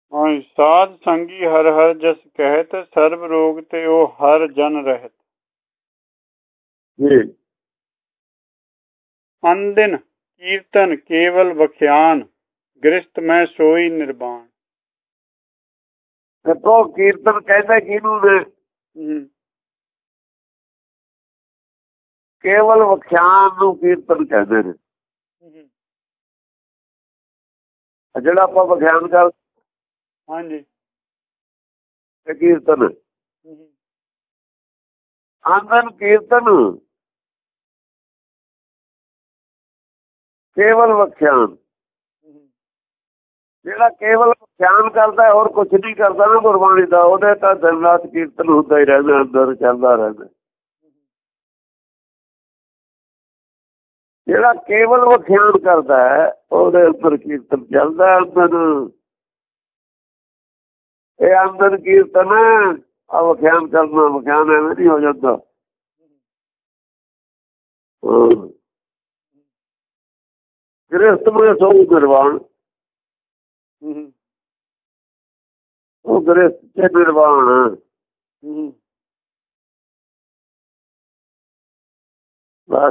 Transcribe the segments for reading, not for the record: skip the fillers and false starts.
ਹਾਂ ਸਾਧ ਸੰਗੀ ਹਰ ਹਰ ਜਸ ਕਹਿਤ ਸਰਬ ਰੋਗ ਤੇ ਉਹ ਹਰ ਜਨ ਰਹਿਤ। ਜੀ ਅਨਦਿਨ ਕੀਰਤਨ ਕੇਵਲ ਬਖਿਆਨ ਗ੍ਰਸਤ ਮੈਂ ਸੋਈ ਨਿਰਵਾਣ। ਦੇਖੋ ਕੀਰਤਨ ਕਹਿੰਦੇ ਕਿਹਨੂੰ ਨੇ? ਕੇਵਲ ਵਿਖਿਆਨ ਨੂੰ ਕੀਰਤਨ ਕਹਿੰਦੇ ਨੇ। ਜਿਹੜਾ ਆਪਾਂ ਵਿਖਿਆਨ ਕਰ ਹਾਂਜੀ ਕੀਰਤਨ ਆਨੰਦ ਕੀਰਤਨ ਕੇਵਲ ਵਿਖਿਆਨ। ਜਿਹੜਾ ਕੇਵਲ ਵਿਖਿਆਨ ਕਰਦਾ ਹੋਰ ਕੁਛ ਨਹੀਂ ਕਰਦਾ ਨਾ ਗੁਰਬਾਣੀ ਦਾ, ਉਹਦੇ ਤਾਂ ਦਿਨ ਰਾਤ ਕੀਰਤਨ ਹੁੰਦਾ ਹੀ ਰਹਿੰਦਾ, ਅੰਦਰ ਚੱਲਦਾ ਰਹਿੰਦਾ। ਜਿਹੜਾ ਕੇਵਲ ਵਿਖਿਆਨ ਕਰਦਾ ਹੈ ਉਹਦੇ ਅੰਦਰ ਕੀਰਤਨ ਚੱਲਦਾ ਅੰਦਰ। ਇਹ ਅੰਦਰ ਕੀਰਤਨ ਆ ਵਿਖਿਆਨ ਕਰਨਾ, ਵਿਖਿਆਨ ਐਵੇਂ ਨਹੀਂ ਹੋ ਜਾਂਦਾ। ਗ੍ਰਸਤ ਮੈਂ ਸੋ ਨਿਰਵਾਣ, ਉਹ ਗ੍ਰਸਤ ਤੇ ਨਿਰਵਾਣ ਬਸ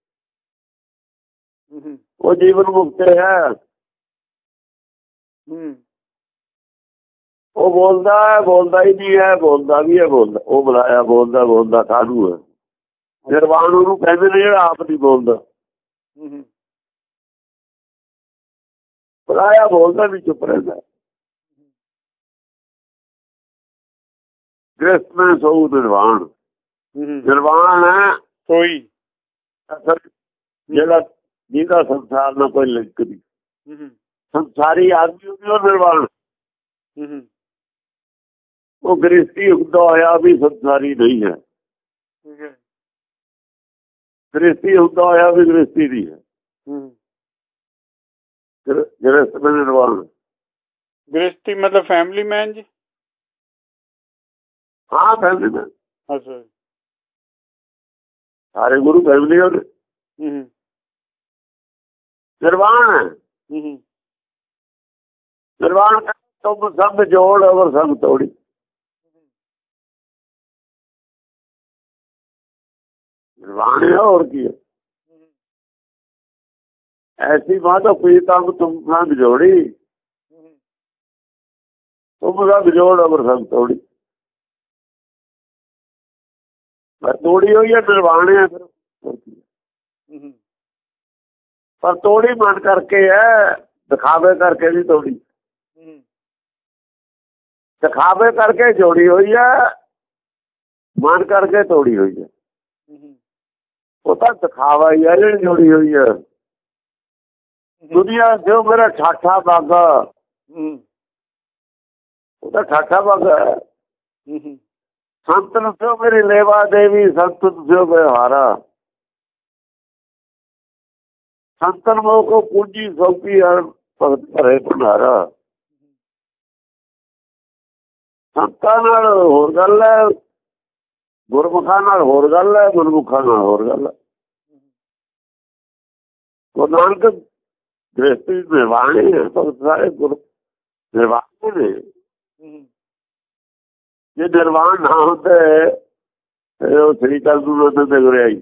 ਉਹ ਜੀਵਨ ਮੁਕਤ ਹੈ। ਉਹ ਬੋਲਦਾ ਹੀ ਨਹੀਂ ਹੈ, ਬੋਲਦਾ ਵੀ ਹੈ, ਬੋਲਦਾ ਉਹ ਬੁਲਾਇਆ ਬੋਲਦਾ ਕਾਹਨੂੰ ਹੈ? ਨਿਰਵਾਣ ਉਹਨੂੰ ਕਹਿੰਦੇ ਨੇ ਜਿਹੜਾ ਆਪ ਨਹੀਂ ਬੋਲਦਾ। ਬੁਲਾਇਆ ਬੋਲਦਾ ਵੀ ਚੁੱਪ ਰਹਿੰਦਾ। ਗ੍ਰਸਤ ਮੈਂ ਸੋ ਨਿਰਵਾਣ, ਨਿਰਵਾਣ ਹੈ ਸੋਈ ਜਿਹੜਾ ਜਿਹਦਾ ਸੰਸਾਰ ਨਾਲ ਕੋਈ ਲਿੰਕ ਨਹੀਂ। ਸੰਸਾਰੀ ਆਦਮੀ ਉਹ ਨਿਰਵਾਣ। ਉਹ ਗ੍ਰਸਤੀ ਹੁੰਦਾ ਹੋਇਆ ਵੀ ਸੰਸਾਰੀ ਨਹੀਂ ਹੈ, ਗ੍ਰਸਤੀ ਹੁੰਦਾ ਹੋਇਆ ਵੀ ਗ੍ਰਸਤੀ ਨਹੀਂ ਹੈ। ਗ੍ਰਸਤ ਮੈਂ ਨਿਰਵਾਣ। ਗ੍ਰਸਤੀ ਮਤਲਬ ਫੈਮਿਲੀ ਮੈਨ ਜੀ? ਹਾਂ ਫੈਮਿਲੀ ਮੈਨ। ਅੱਛਾ ਸਾਰੇ ਗੁਰੂ ਫੈਮਿਲੀ ਉਹਦੇ। ਨਿਰਵਾਣ ਨਿਰਵਾਣ ਤੁਮ ਸਭ ਜੋੜ ਅਵਰ ਸਭ ਤੋੜੀ। ਨਿਰਵਾਣ ਹੈ ਹੋਰ ਕੀ ਹੈ? ਐਸੀ ਬਾਤ ਪ੍ਰੀਤਮ ਤੁਮ ਸੰਗ ਜੋੜੀ, ਤੁਮ ਸਭ ਜੋੜ ਅਵਰ ਸਭ ਤੋੜੀ। ਤੋੜੀ ਹੋਈ ਹੈ ਨਿਰਵਾਣ ਹੈ। ਪਰ ਤੋੜੀ ਮਨ ਕਰਕੇ ਹੈ, ਦਿਖਾਵੇ ਕਰਕੇ ਨਹੀਂ ਤੋੜੀ। ਦਿਖਾਵੇ ਕਰਕੇ ਜੋੜੀ ਹੋਈ ਹੈ, ਮਨ ਕਰਕੇ ਤੋੜੀ ਹੋਈ ਹੈ। ਉਹ ਤਾਂ ਦਿਖਾਵਾ ਹੀ ਹੈ ਜਿਹੜੀ ਜੋੜੀ ਹੋਈ ਹੈ। ਦੁਨੀਆ ਜੋ ਮੇਰਾ ਠਾਠਾ ਬਾਗਾ, ਉਹ ਤਾਂ ਠਾਠਾ ਬਾਗਾ ਹੈ। ਸੰਤਨ ਸਿਓ ਮੇਰੀ ਲੇਵਾ ਦੇਵੀ, ਸੰਤਨ ਸਿਓ ਵਿਹਾਰਾ। ਸੰਤਨ ਮੋਹ ਕੋ ਪੂੰਜੀ ਸੌਂਪੀ ਹਰ ਭਗਤ ਭਰੇ ਭੰਡਾਰਾ। ਸੰਤਾਂ ਨਾਲ ਹੋਰ ਗੱਲ ਹੈ, ਗੁਰਮੁਖਾਂ ਨਾਲ ਹੋਰ ਗੱਲ ਹੈ, ਗੁਰਮੁਖਾਂ ਨਾਲ ਹੋਰ ਗੱਲ ਹੈ। ਗੁਰੂ ਨਾਨਕ ਗ੍ਰਸਤੀ ਨਿਰਵਾਣੇ ਹੈ, ਭਗਤ ਸਾਰੇ ਗੁਰੂ ਨਿਰਵਾਣੇ ਨੇ। ਜੇ ਨਿਰਵਾਣ ਨਾ ਹੁੰਦੇ ਉਹ ਸ੍ਰੀ ਗੁਰੂ ਨਾਨਕ ਦੇਵ ਗੁਰਿਆਈ।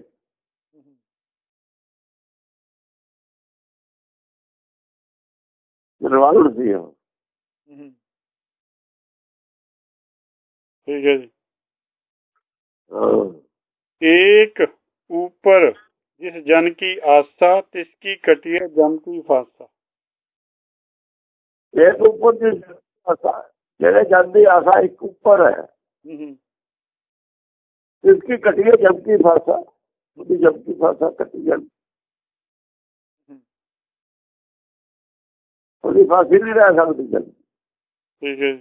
ਨਿਰਵਾਣ ਸੀ ਉਹ। ठीक है जी। एक ऊपर जिस जन की आस्था तिसकी कटिया जम की फासा। एक ऊपर जिस आस्था, जेड़े जन की आशा एक ऊपर है, इसकी कटिया जम की फासा। जम की फासा कटी जन, उसकी फांसी नहीं रह सकती जन। ठीक है जी।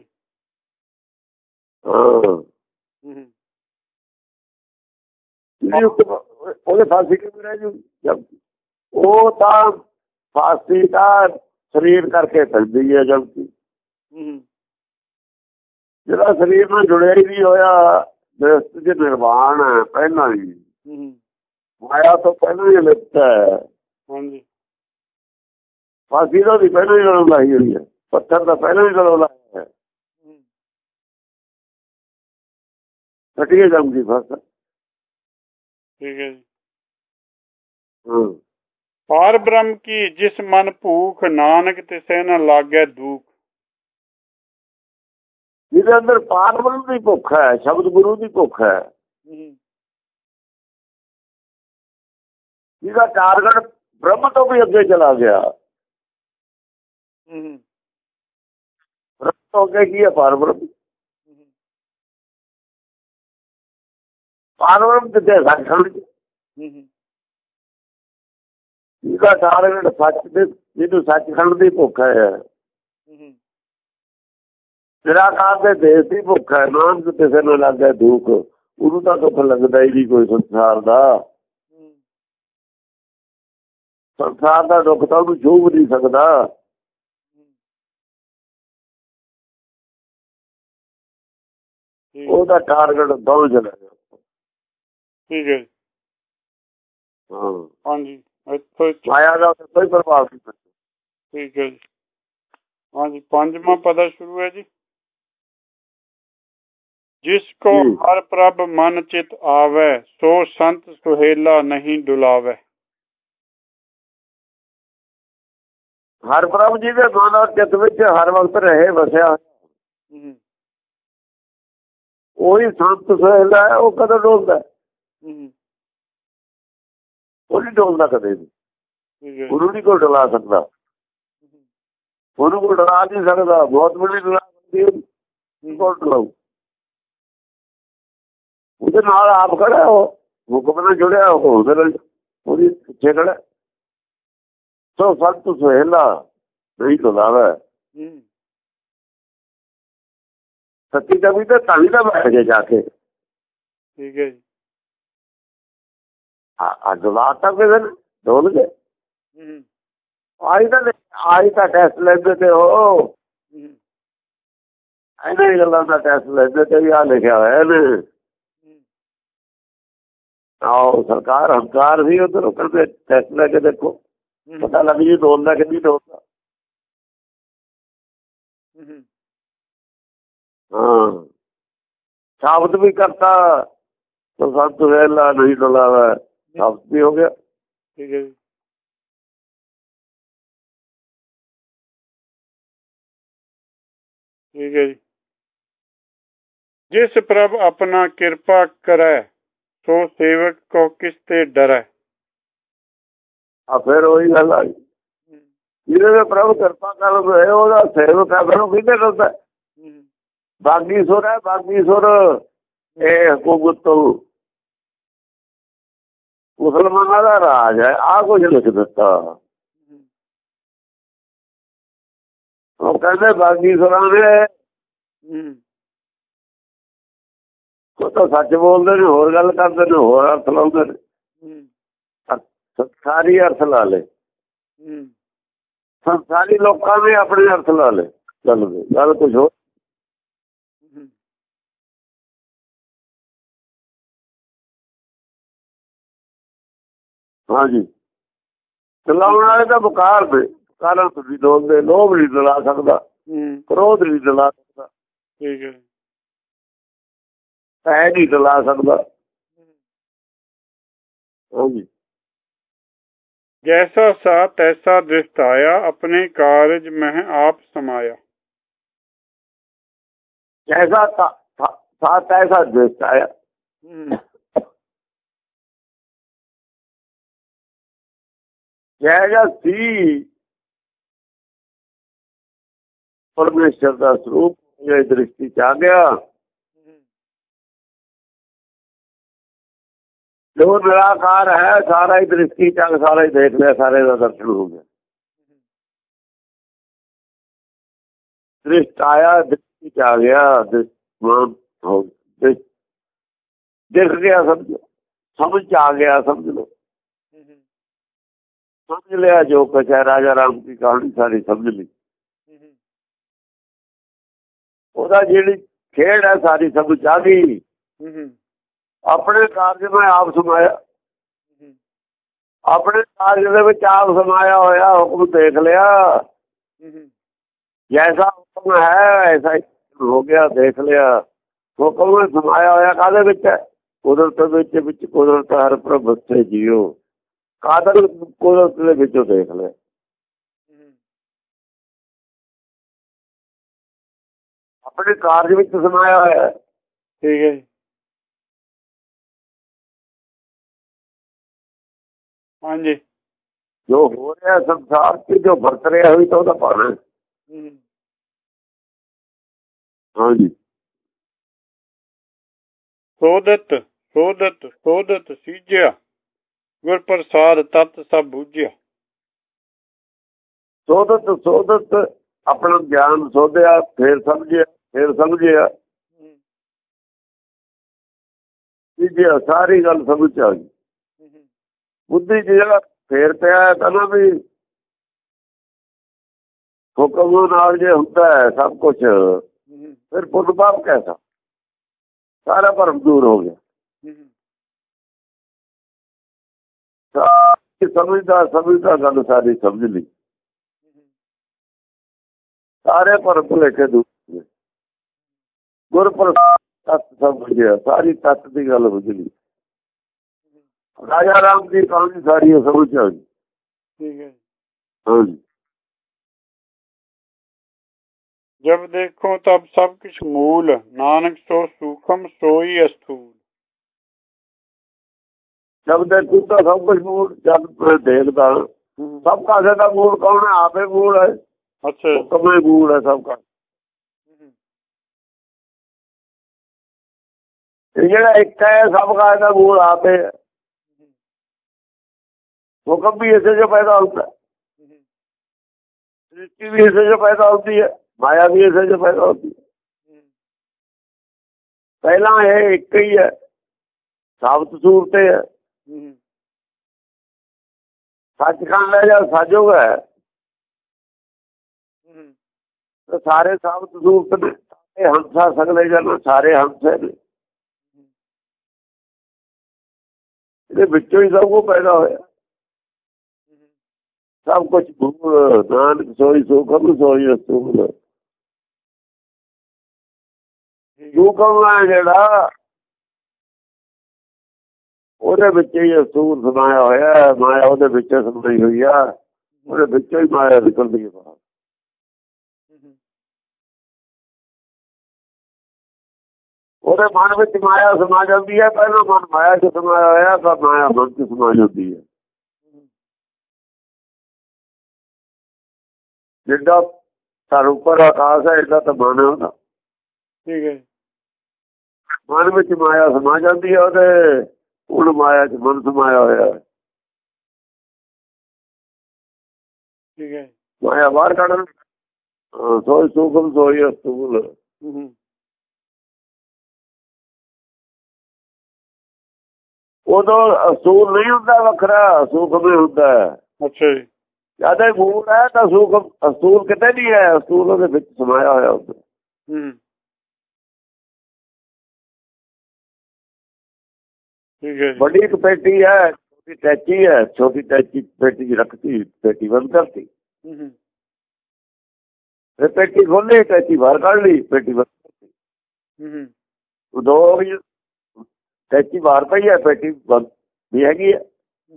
ਉਹਦੇ ਫਾਂਸੀ ਕਿਵੇਂ ਰਹਿ ਜੂ? ਉਹ ਤਾਂ ਫਾਂਸੀ ਤਾਂ ਸਰੀਰ ਕਰਕੇ ਪੈਂਦੀ ਹੈ। ਜਬਕਿ ਜਿਹੜਾ ਸਰੀਰ ਨਾਲ ਜੁੜਿਆ ਹੀ ਨਹੀਂ ਹੋਇਆ, ਗ੍ਰਸਤ ਚ ਨਿਰਵਾਣ ਹੈ ਪਹਿਲਾਂ ਹੀ, ਮਾਇਆ ਤੋਂ ਪਹਿਲਾਂ ਹੀ ਲਿਪਤ ਹੈ। ਫਾਂਸੀ ਦਾ ਵੀ ਪਹਿਲਾਂ ਹੀ ਲਾਈ ਹੋਈ ਹੈ। ਪੱਥਰ ਤਾਂ ਪਹਿਲਾਂ ਹੀ ਗਲੋਂ ਲਾਇਆ ਹੈ। ਘਟੀਏ ਜਮ ਦੀ ਫਸਲ। ਠੀਕ ਹੈ ਜੀ। ਹਾਂ ਪਾਰ ਬ੍ਰਹਮ ਕੀ ਜਿਸ ਮਨ ਭੂਖ, ਨਾਨਕ ਤਿਸੈ ਨ ਲਾਗੈ ਦੁਖ। ਜਿਹਦੇ ਅੰਦਰ ਪਾਰ ਬ੍ਰਹਮ ਦੀ ਭੁੱਖ ਹੈ, ਸ਼ਬਦ ਗੁਰੂ ਦੀ ਭੁੱਖ ਹੈ, ਜਿਹਦਾ ਟਾਰਗੇਟ ਬ੍ਰਹਮ ਤੋਂ ਵੀ ਅੱਗੇ ਚਲਾ ਗਿਆ। ਬ੍ਰਹਮ ਤੋਂ ਅੱਗੇ ਕੀ ਹੈ? ਪਾਰ ਬ੍ਰਹਮ। ਪਾਰ ਬ੍ਰਹਮ ਕਿਤੇ ਸੱਚਖੰਡ। ਜਿਹਦਾ ਟਾਰਗੇਟ ਸੱਚ ਦੇ, ਜਿਹਨੂੰ ਸੱਚਖੰਡ ਦੀ ਭੁੱਖ ਹੈ, ਨਿਰਾਕਾਰ ਦੇ ਦੇਸ਼ ਦੀ ਭੁੱਖ ਹੈ, ਨਾਨਕ ਕਿਸੇ ਨੂੰ ਲੱਗਦਾ ਦੁੱਖ, ਉਹਨੂੰ ਤਾਂ ਦੁੱਖ ਲੱਗਦਾ ਹੀ ਨਹੀਂ ਕੋਈ ਸੰਸਾਰ ਦਾ। ਸੰਸਾਰ ਦਾ ਦੁੱਖ ਤਾਂ ਉਹਨੂੰ ਛੂਹ ਨਹੀਂ ਸਕਦਾ। ਉਹਦਾ ਟਾਰਗੇਟ ਦੌੜ ਚਲਾ ਗਿਆ। ਠੀਕ ਹੈ। ਹਾਂ ਹਾਂਜੀ ਮਾਇਆ ਦਾ ਕੋਈ ਪ੍ਰਭਾਵ ਨਹੀਂ ਪੈਂਦਾ। ਠੀਕ ਹੈ ਜੀ। ਹਾਂਜੀ ਪੰਜਵਾਂ ਪਦਾ ਸ਼ੁਰੂ ਹੈ ਜੀ। ਜਿਸ ਕੋ ਹਰ ਪ੍ਰਭ ਮਨ ਚਿਤ ਆਵੈ, ਸੋ ਸੰਤ ਸੁਹੇਲਾ ਨਹੀਂ ਡੁਲਾਵੈ। ਹਰ ਪ੍ਰਭ ਜੀ ਦੇ ਮਨ ਔਰ ਚਿੱਤ ਵਿੱਚ ਹਰ ਵਕਤ ਰਹੇ ਵਸਿਆ, ਉਹੀ ਸੰਤ ਸੁਹੇਲਾ ਹੈ। ਉਹ ਕਦੋਂ ਡੋਲਦਾ? ਉਹ ਨਹੀਂ ਡੋਲਦਾ ਕਦੇ ਵੀ। ਉਹਨੂੰ ਨਹੀਂ ਕੋਈ ਡੁਲਾ ਸਕਦਾ, ਉਹਨੂੰ ਕੋਈ ਡਰਾ ਨਹੀਂ ਸਕਦਾ। ਬਹੁਤ ਬੜੀ ਡੁਲਾ ਸਕਦੀ ਡਲਾਊ ਉਹਦੇ ਨਾਲ ਆਪ ਖੜਾ, ਉਹ ਹੁਕਮ ਨਾਲ ਜੁੜਿਆ, ਉਹਦੇ ਨਾਲ ਉਹਦੀ ਪਿੱਛੇ ਖੜਾ। ਸੋ ਸੰਤ ਸੁਹੇਲਾ ਨਹੀਂ ਡੁਲਾਵੈ। ਸੱਚੀ ਕਵੀ ਤਾਂ ਧਾਵੀ ਦਾ ਬੈਠ ਕੇ ਜਾ ਕੇ। ਠੀਕ ਹੈ ਜੀ। ਡੁਲਾ ਤਾਂ ਕਿਸੇ ਨੇ ਡੋਲ ਗਏ। ਆਈ ਤਾਂ ਟੈਸਟ ਲੈਂਦੇ ਤੇ ਉਹ ਇਹਨਾਂ ਹੀ ਗੱਲਾਂ ਦਾ ਟੈਸਟ ਲੈਂਦੇ ਤੇ ਵੀ ਆਹ ਲਿਖਿਆ ਹੋਇਆ ਨੇ। ਆਓ ਸਰਕਾਰ ਹੰਕਾਰ ਵੀ ਉਧਰੋਂ ਕਰਦੇ ਟੈਸਟ ਲੈ ਕੇ ਦੇਖੋ, ਪਤਾ ਲੱਗ ਜੀ ਡੋਲਦਾ ਕਿ ਨਹੀਂ ਡੋਲਦਾ। ਹਾਂ ਸਾਬਤ ਵੀ ਕਰਤਾ, ਸੰਤ ਸੁਹੇਲਾ ਨਹੀਂ ਡੁਲਾਵੈ, ਸਾਬਤ ਵੀ ਹੋ ਗਿਆ। ਠੀਕ ਹੈ ਜੀ। ਠੀਕ ਹੈ ਜੀ। ਜਿਸ ਪ੍ਰਭ ਆਪਣਾ ਕਿਰਪਾ ਕਰੈ, ਸੋ ਸੇਵਕ ਕੋ ਕਿਸ ਤੇ ਡਰੈ। ਫਿਰ ਉਹੀ ਗੱਲ ਆ, ਜਿਹਦੇ ਪ੍ਰਭ ਕਿਰਪਾ ਕਰ ਉਹਦਾ ਸੇਵਕ ਹੈ, ਫਿਰ ਉਹ ਕਿਹਦੇ ਡਰਦਾ? ਬਾਗੀ ਸੁਰ ਹੈ, ਬਾਗੀ ਸੁਰ ਇਹ ਹਕੂਮਤ ਮੁਸਲਮਾਨਾਂ ਦਾ ਰਾਜ ਹੈ। ਆਹ ਕੁਝ ਲਿਖ ਦਿੱਤਾ। ਉਹ ਕਹਿੰਦੇ ਬਾਗੀ ਸੁਰਾਂ ਨੇ, ਉਹ ਤਾਂ ਸੱਚ ਬੋਲਦੇ ਨੇ, ਹੋਰ ਗੱਲ ਕਰਦੇ ਨੇ, ਹੋਰ ਅਰਥ ਲਾਉਂਦੇ ਨੇ। ਸੰਸਾਰੀ ਅਰਥ ਲਾ ਲਏ, ਸੰਸਾਰੀ ਲੋਕਾਂ ਨੇ ਆਪਣੇ ਅਰਥ ਲਾ ਲਏ। ਗੱਲ ਕੁਝ ਹੋਰ। ਹਾਂਜੀ ਚਲਾਉਣ ਵਾਲੇ ਤਾਂ ਬੁਕਾਰ ਦੇ ਕਾਰਨ ਤੁਸੀਂ ਡੋਲਦੇ। ਲੋਭ ਨਹੀਂ ਡੁਲਾ ਸਕਦਾ, ਕ੍ਰੋਧ ਨਹੀਂ ਡੁਲਾ ਸਕਦਾ, ਠੀਕ ਹੈ ਭੈ ਨਹੀਂ ਡੁਲਾ ਸਕਦਾ। ਹਾਂਜੀ ਜੈਸਾ ਸਾ ਤੈਸਾ ਦ੍ਰਿਸ਼ਟਾਇਆ, ਆਪਣੇ ਕਾਰਜ ਮਹਿ ਆਪ ਸਮਾਇਆ। ਜੈਸਾ ਸਾ ਤੈਸਾ ਦ੍ਰਿਸ਼ਟਾਇਆ। ਜੈਸਾ ਸੀ ਪਰਮੇਸ਼ਰ ਦਾ ਸਰੂਪ ਜੇ ਦ੍ਰਿਸ਼ਟੀ ਚ ਆ ਗਿਆ, ਜੋ ਨਿਰਾਕਾਰ ਹੈ ਸਾਰਾ ਹੀ ਦ੍ਰਿਸ਼ਟੀ ਚ ਸਾਰਾ ਹੀ ਦੇਖ ਲਿਆ, ਸਾਰੇ ਦਾ ਦਰਸ਼ਨ ਹੋ ਗਿਆ। ਦ੍ਰਿਸ਼ਟ ਆਇਆ, ਦ੍ਰਿਸ਼ਟੀ ਚ ਆ ਗਿਆ, ਦਿਖ ਗਿਆ, ਸਮਝ ਚ ਆ ਗਿਆ। ਸਮਝ ਲਓ, ਸਮਝ ਲਿਆ ਜੋ ਕੁਛ ਹੈ। ਰਾਜਾ ਰਾਮ ਦੀ ਕਹਾਣੀ ਸਾਰੀ ਸਮਝ ਲਈ। ਉਹਦਾ ਜਿਹੜੀ ਖੇਡ ਹੈ ਸਾਰੀ ਸਮਝ ਆ ਗਈ। ਆਪਣੇ ਕਾਰਜ ਮੈਂ ਆਪ ਸਮਾਇਆ, ਆਪਣੇ ਕਾਰਜ ਦੇ ਵਿੱਚ ਆਪ ਸਮਾਇਆ ਹੋਇਆ। ਹੁਕਮ ਦੇਖ ਲਿਆ, ਜੈਸਾ ਹੁਕਮ ਹੈ ਐਸਾ ਹੀ ਹੋ ਗਿਆ। ਦੇਖ ਲਿਆ ਹੁਕਮ ਨੇ ਸਮਾਇਆ ਹੋਇਆ ਕਾਹਦੇ ਵਿੱਚ ਹੈ? ਕੁਦਰਤ ਵਿੱਚ ਕੁਦਰਤ ਹਰ ਪ੍ਰਭ ਤੇ ਜੀਓ। ਕਾਦਰ ਕੁਦਰਤ ਦੇ ਵਿੱਚੋਂ ਦੇਖ ਲਿਆ। ਆਪਣੇ ਕਾਰਜ ਵਿੱਚ ਸਮਾਇਆ ਹੋਇਆ ਹੈ। ਠੀਕ ਹੈ ਜੀ। ਹਾਂਜੀ। ਜੋ ਹੋ ਰਿਹਾ ਸੰਸਾਰ ਚ, ਜੋ ਵਰਤ ਰਿਹਾ ਹੋਈ ਤਾਂ ਉਹਦਾ ਪਾਣਾ। ਹਾਂਜੀ। ਸੋਧਤ ਸੀਜਿਆ ਗੁਰ ਪ੍ਰਸਾਦ ਤਤ ਸਭ ਬੂਝਿਆ। ਸੋਧਤ ਆਪਣਾ ਗਿਆਨ ਸੋਧਿਆ, ਫੇਰ ਸਮਝਿਆ ਸੀਜਿਆ, ਸਾਰੀ ਗੱਲ ਸਮਝ ਆ ਗਈ। ਬੁੱਧੀ ਜਿਹੜਾ ਫੇਰ ਪਿਆ ਕਹਿੰਦਾ ਵੀ ਹੁਕਮ ਨਾਲ ਜੇ ਹੁੰਦਾ ਹੈ ਸਭ ਕੁਛ, ਫਿਰ ਪੁੱਤ ਪਾਪ ਕੈਸਾ? ਸਾਰਾ ਭਰਮ ਦੂਰ ਹੋ ਗਿਆ। ਸਮਝਦਾ ਗੱਲ ਸਾਰੀ ਸਮਝ ਲਈ। ਸਾਰੇ ਭਰਮ ਭੁਲੇਖੇ ਦੂਰ ਹੋ ਗਏ। ਗੁਰ ਪ੍ਰਸਾਦ ਤੱਤ ਸਭ ਬੁਝਿਆ, ਸਾਰੀ ਤੱਤ ਦੀ ਗੱਲ ਬੁਝ ਲਈ। ਰਾਜਾ ਰਾਮ ਦੀ ਕਹਾਣੀ ਸਾਰੀ ਸਮਝ ਆ ਗਈ। ਠੀਕ ਹੈ। ਹਾਂਜੀ। ਜਬ ਦੇਖੋ ਤਬ ਸਭ ਕੁਛ ਮੂਲ, ਨਾਨਕ ਸੋ ਸੂਖਮ ਸੋਈ ਅਸਥੂਲ। ਜਦ ਦੇਖੂ ਤਾਂ ਸਭ ਕੁਛ ਮੂਲ, ਜਦ ਦੇਖਦਾ ਸਭ ਕਾਸੇ ਦਾ ਮੂਲ ਕੌਣ ਹੈ? ਆਪੇ ਮੂਲ ਹੈ। ਅੱਛਾ। ਹੁਕਮ ਮੂਲ ਹੈ ਸਭ ਕਾ। ਜਿਹੜਾ ਇੱਕ ਹੈ ਸਭ ਕਾਸੇ ਦਾ ਮੂਲ ਆਪੇ ਹੈ। ਹੁਕਮ ਵੀ ਇਸੇ ਜੋ ਪੈਦਾ ਹੁੰਦਾ, ਸ੍ਰਿਸ਼ਟੀ ਵੀ ਇਸੇ ਜੋ ਪੈਦਾ ਹੁੰਦੀ ਹੈ, ਮਾਇਆ ਵੀ ਇਸੇ ਜੋ ਪੈਦਾ ਹੁੰਦੀ ਹੈ। ਪਹਿਲਾਂ ਇਹ ਇੱਕ ਹੀ ਹੈ, ਸਾਬਤ ਸੂਰਤ ਹੈ। ਸੱਚਖੰਡ ਹੈ ਜਾਂ ਸਾਜੋਗ ਹੈ, ਸਾਰੇ ਸਾਬਤ ਸੂਰਤ ਨੇ। ਸਾਰੇ ਹੰਸਾ ਸਗਲੇ ਜਨ, ਸਾਰੇ ਹੰਸੇ ਨੇ। ਇਹਦੇ ਵਿੱਚੋਂ ਹੀ ਸਭ ਕੁਝ ਪੈਦਾ ਹੋਇਆ। ਸਭ ਕੁਛ ਨਾਨਕ ਸੋਈ ਸੂਖਮ ਸੋਈ ਅਸਤੂਲ। ਸੂਖਮ ਹੈ ਜਿਹੜਾ, ਉਹਦੇ ਵਿੱਚ ਹੀ ਅਸਤੂਲ ਸਮਾਇਆ ਹੋਇਆ। ਮਾਇਆ ਉਹਦੇ ਵਿੱਚ ਸਮਾਈ ਹੋਈ ਆ, ਉਹਦੇ ਵਿੱਚੋਂ ਹੀ ਮਾਇਆ ਨਿਕਲਦੀ ਹੈ ਬਾਹਰ। ਉਹਦੇ ਮਨ ਵਿੱਚ ਮਾਇਆ ਸਮਾ ਜਾਂਦੀ ਹੈ। ਪਹਿਲਾਂ ਮਨ ਮਾਇਆ ਚ ਸਮਾਇਆ ਹੋਇਆ, ਤਾਂ ਮਾਇਆ ਮਨ ਚ ਸਮਾ ਜਾਂਦੀ ਹੈ। ਜਿੱਦਾਂ ਘਰ ਉੱਪਰ ਆਕਾਸ਼ ਹੈ, ਏਦਾਂ ਤਾਂ ਮਨ ਹੈ ਉਹਦਾ। ਠੀਕ ਹੈ। ਮਨ ਵਿੱਚ ਮਾਇਆ ਸਮਾ ਜਾਂਦੀ ਹੈ ਉਹਦੇ, ਹੁਣ ਮਾਇਆ ਚ ਮਨ ਸਮਾਇਆ ਹੋਇਆ। ਠੀਕ ਹੈ। ਮਾਇਆ ਬਾਹਰ ਕੱਢਣ, ਸੋਈ ਸੂਖਮ ਸੋਈ ਅਸਤੂਲ। ਉਦੋਂ ਅਸਤੂਲ ਨਹੀਂ ਹੁੰਦਾ, ਵੱਖਰਾ ਸੂਖਮ ਹੀ ਹੁੰਦਾ। ਅੱਛਾ ਜੀ। ਜਦ ਇਹ ਮੂਲ ਹੈ ਤਾਂ ਸੂਖਮ, ਅਸਤੂਲ ਕਿਤੇ ਨਹੀਂ ਹੈ। ਅਸਤੂਲ ਉਹਦੇ ਵਿੱਚ ਸਮਾਇਆ ਹੋਇਆ ਹੁੰਦਾ। ਠੀਕ ਹੈ। ਵੱਡੀ ਇੱਕ ਪੇਟੀ ਹੈ, ਛੋਟੀ ਟੈਚੀ ਹੈ। ਛੋਟੀ ਟੈਚੀ ਪੇਟੀ ਰੱਖਤੀ, ਪੇਟੀ ਬੰਦ ਕਰਤੀ। ਫਿਰ ਪੇਟੀ ਖੋਲੀ, ਟੈਚੀ ਬਾਹਰ ਕੱਢ ਲਈ, ਪੇਟੀ ਬੰਦ ਕਰਤੀ। ਦੋ ਟੈਚੀ ਬਾਹਰ ਪਈ ਹੈ, ਪੇਟੀ ਬੰਦ ਵੀ ਹੈਗੀ ਹੈ।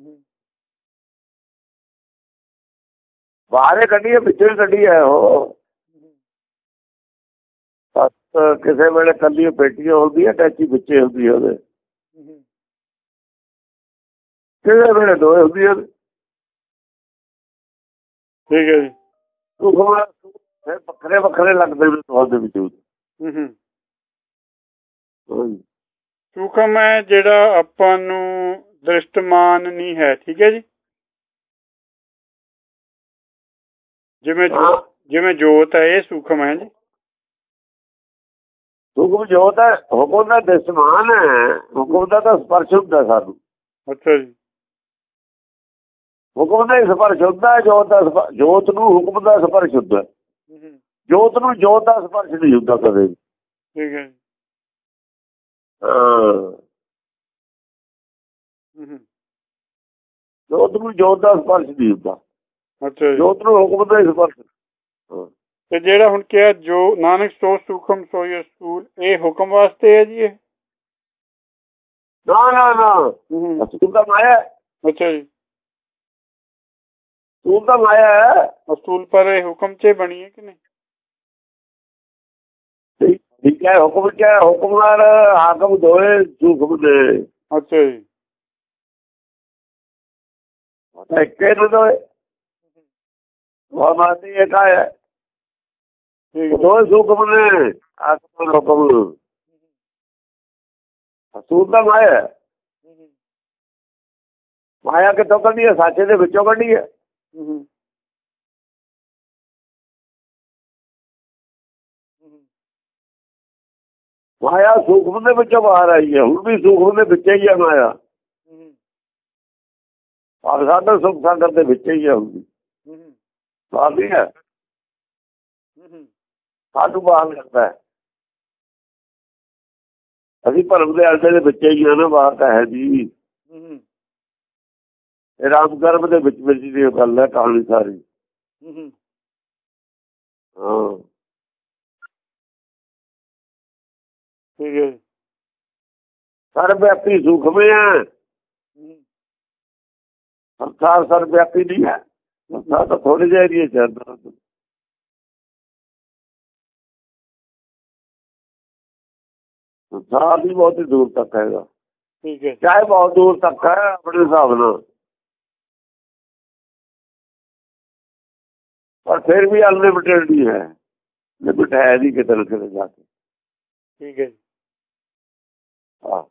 ਬਾਹਰ ਕੱਢੀ ਹੈ, ਵਿੱਚੋਂ ਹੀ ਕੱਢੀ ਹੈ। ਉਹ ਕਿਸੇ ਵੇਲੇ ਕੱਲੀ ਪੇਟੀ ਹੁੰਦੀ ਹੈ, ਟੈਚੀ ਵਿੱਚੇ ਹੁੰਦੀ ਹੈ ਉਹਦੇ। ਕਿਸੇ ਵੇਲੇ ਦੋਏ ਹੁੰਦੀਆਂ ਨੇ। ਠੀਕ ਹੈ ਜੀ। ਫਿਰ ਵੱਖਰੇ ਵੱਖਰੇ ਲੱਗਦੇ ਨੇ ਤੁਹਾਡੇ ਵਜੂਦ। ਸੂਖਮ ਹੈ ਜਿਹੜਾ ਆਪਾਂ ਨੂੰ ਦ੍ਰਿਸ਼ਟਮਾਨ ਨਹੀਂ ਹੈ। ਠੀਕ ਹੈ ਜੀ। ਜਿਵੇਂ ਜੋਤ ਹੈ, ਇਹ ਸੂਖਮ ਹੈ ਜੀ। ਹੁਕਮ ਜੋਤ ਹੈ, ਹੁਕਮ ਦਾ ਦ੍ਰਿਸ਼ਟਮਾਨ ਹੈ। ਹੁਕਮ ਦਾ ਤਾਂ ਸਪਰਸ਼ ਹੁੰਦਾ ਸਾਨੂੰ। ਅੱਛਾ ਜੀ। ਹੁਕਮ ਦਾ ਹੀ ਸਪਰਸ਼ ਹੁੰਦਾ, ਜੋਤ ਨੂੰ ਹੁਕਮ ਦਾ ਸਪਰਸ਼ ਹੁੰਦਾ। ਜੋਤ ਨੂੰ ਜੋਤ ਦਾ ਸਪਰਸ਼ ਨਹੀਂ ਹੁੰਦਾ ਕਦੇ। ਠੀਕ ਹੈ। ਜੋਤ ਨੂੰ ਜੋਤ ਦਾ ਸਪਰਸ਼ ਨਹੀਂ ਹੁੰਦਾ। ਅੱਛਾ। ਜੋਤ ਨੂੰ ਹੁਕਮ ਦਾ ਹੀ ਸਪਰਸ਼। ਤੇ ਜਿਹੜਾ ਹੁਣ ਕਿਹਾ ਜੋ ਨਾਨਕ ਸੋ ਸੂਖਮ ਸੋਈ ਅਸੂਲ, ਇਹ ਹੁਕਮ ਵਾਸਤੇ ਹੈ ਜੀ ਇਹ? ਨਾ ਨਾ ਨਾ, ਅਸੂਲ ਤਾਂ ਮਾਇਆ ਹੈ। ਅੱਛਾ ਜੀ, ਅਸੂਲ ਤਾਂ ਮਾਇਆ ਹੈ। ਅਸੂਲ ਪਰ ਇਹ ਹੁਕਮ 'ਚ ਬਣੀ ਹੈ ਕਿ ਨਹੀਂ? ਠੀਕ ਹੈ, ਹੁਕਮ ਚ ਹੈ, ਹੁਕਮ ਨਾਲ ਹਾਕਮ ਦੋਏ ਸੂਖਮ ਨੇ। ਅੱਛਾ ਜੀ, ਇੱਕੇ ਨੂੰ ਦੋਏ ਮਾਤੀ ਇੱਕ ਹੈ, ਠੀਕ ਹੈ, ਦੋਏ ਸੂਖਮ ਨੇ, ਹਾਕਮ ਹੁਕਮ। ਅਸੂਲ ਤਾਂ ਮਾਇਆ ਹੈ। ਮਾਇਆ ਕਿੱਥੋਂ ਕੱਢੀ ਹੈ? ਸਾਚੇ ਦੇ ਵਿੱਚੋਂ ਕੱਢੀ ਹੈ। ਮਾਇਆ ਸੂਖਮ ਦੇ ਵਿੱਚੋਂ ਬਾਹਰ ਆਈ ਹੈ। ਹੁਣ ਵੀ ਸੂਖਮ ਦੇ ਵਿੱਚ ਹੀ ਹੈ ਮਾਇਆ। ਪਰ ਸਾਡਾ ਸੁਖ ਸਾਗਰ ਦੇ ਵਿੱਚ ਹੀ ਹੈ। ਹੁਣ ਵੀ ਬਾਹਰ ਨਹੀਂ ਹੈ, ਸਾਨੂੰ ਬਾਹਰ ਕਰਦਾ ਹੈ। ਅਸੀਂ ਭਰਮ ਦੇ ਆਲਦੇ ਦੇ ਵਿੱਚ ਹੀ ਆ ਨਾ, ਬਾਹਰ ਤਾਂ ਹੈ ਜੀ। ਰਾਮ ਗਰਭ ਦੇ ਵਿੱਚ ਦੀ ਗੱਲ ਹੈ ਕਹਾਣੀ ਸਾਰੀ। ਹਾਂ ਠੀਕ ਹੈ, ਸਰਵ-ਵਿਆਪੀ ਸੂਖਮ ਹੈ। ਸੰਸਾਰ ਸਰਵ-ਵਿਆਪੀ ਨਹੀਂ ਹੈ। ਸੰਸਾਰ ਤਾਂ ਥੋੜੇ ਜਿਹੇ ਏਰੀਏ ਚ ਹੈ। ਸੰਸਾਰ ਵੀ ਬਹੁਤ ਹੀ ਦੂਰ ਤੱਕ ਹੈਗਾ। ਠੀਕ ਹੈ, ਚਾਹੇ ਬਹੁਤ ਦੂਰ ਤੱਕ ਹੈ ਆਪਣੇ ਹਿਸਾਬ ਨਾਲ, ਪਰ ਫਿਰ ਵੀ ਅਨਲਿਮਿਟਡ ਨਹੀਂ ਹੈ। ਲਿਮਿਟ ਹੈ ਨਹੀਂ ਕਿਤੇ ਨਾ ਕਿਤੇ ਜਾ ਕੇ। ਠੀਕ ਹੈ ਜੀ। ਹਾਂ,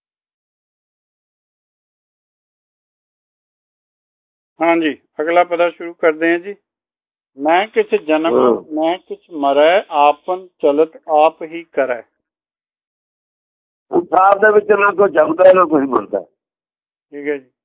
ਹਾਂਜੀ, ਅਗਲਾ ਪਦਾ ਸ਼ੁਰੂ ਕਰਦੇ ਹਾਂ ਜੀ। ਮੈਂ ਕਿਛ ਜਨਮ ਮੈਂ ਕਿਛ ਮਰੈ, ਆਪਨ ਚਲਤ ਆਪ ਹੀ ਕਰੈ। ਸੰਸਾਰ ਦੇ ਵਿੱਚ ਨਾ ਕੋਈ ਜੰਮਦਾ ਨਾ ਕੋਈ ਮਰਦਾ। ਠੀਕ ਹੈ ਜੀ।